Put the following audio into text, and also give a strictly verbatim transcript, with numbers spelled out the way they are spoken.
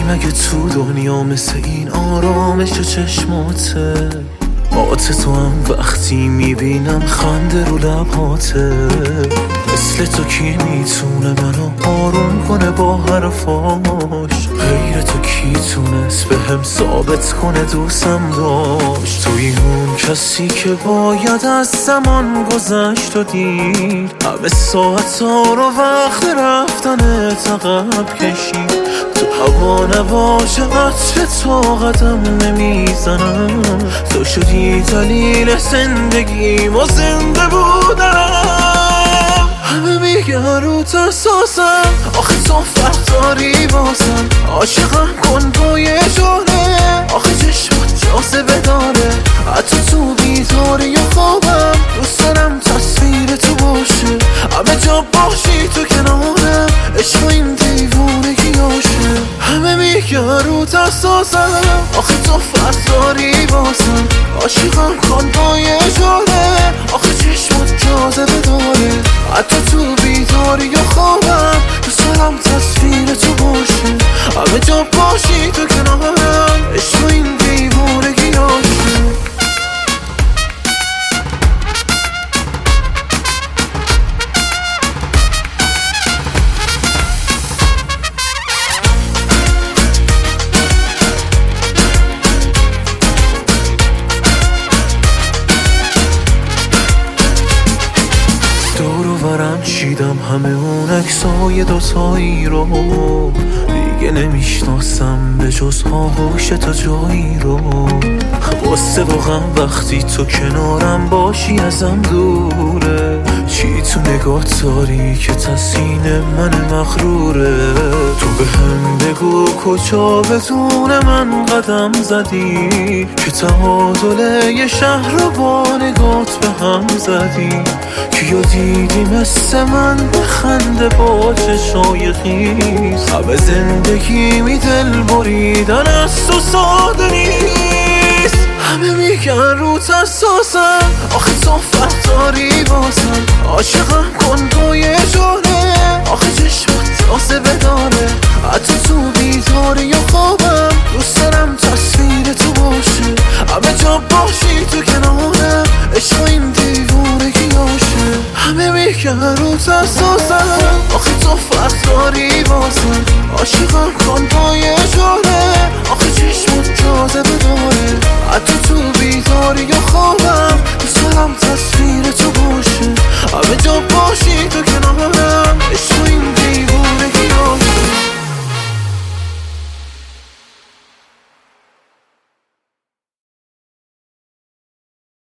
مگه تو دنیا مثل این آرامش چشماته؟ آت تو هم وقتی میبینم خنده رو لباته. مثل تو کی میتونه منو آروم کنه با حرفاش؟ غیر تو کی تونست به هم ثابت کنه دوستم داشت؟ توی اون کسی که باید از زمان گذشت و دید همه ساعت ها رو وقت رفتن عقب کشید. تو هوا نباشه عطر تو قدم نمیزنم. تو شدی دلیل زندگیم و زنده بودم. همه میگن رو ترساسم، آخه تو فرق داری بازم. عاشقم کن با یه جانه، آخه چشمات جاذبه داره. حتی تو بیداری یا خوابم دوست دارم تصویر تو باشه. همه جا باشی تو کنارم، عشق این دیوونگیاشه. همه میگن رو ترساسم، آخه تو فرق داری بازم. عاشقم کن با یه جانه، آخه چشمات جاذبه داره. حتی تو بیداری یا خوابم دوست دارم تصویر تو باشه. همه جا باشی تو کنارم، عشق این دیوونگیاشه. دورورم چیدم همه اون عکسای دوتایی رو، دیگه نمیشناسم به جز آغوش تو جایی رو. واسه واقعا وقتی تو کنارم باشی ازم دوره. چی تو نگاه داری که تسکین من مغروره؟ تو به هم بگو کجا بدون من قدم زدی که تعادل یه شهر رو با نگات به هم زدی. کیو دیدی مثل من بخنده با چشای خیز؟ همه زندگی می دل بریدن از تو ساده نیست. همه میگن رو ترساسم، آخه تو فرق داری بازم. عاشقم کن با یه جانه، آخه چشمات جاذبه داره. حتی تو بیداری یا خوابم دوست دارم تصویر تو باشه. همه جا باشی تو کنارم، عشق این دیوونگیاشه. همه میگن رو ترساسم، آخه تو فرق داری بازم. عاشقم کن با یه جانه، آخه